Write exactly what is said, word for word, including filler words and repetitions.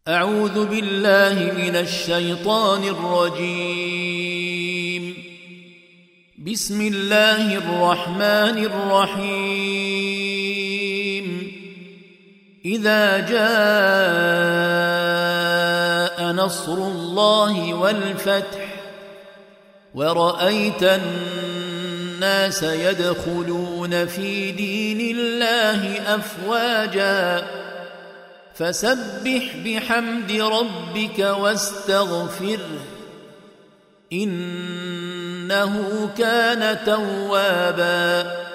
أعوذ بالله من الشيطان الرجيم. بسم الله الرحمن الرحيم. إذا جاء نصر الله والفتح ورأيت الناس يدخلون في دين الله أفواجا فسبح بحمد ربك واستغفره إنه كان توابا.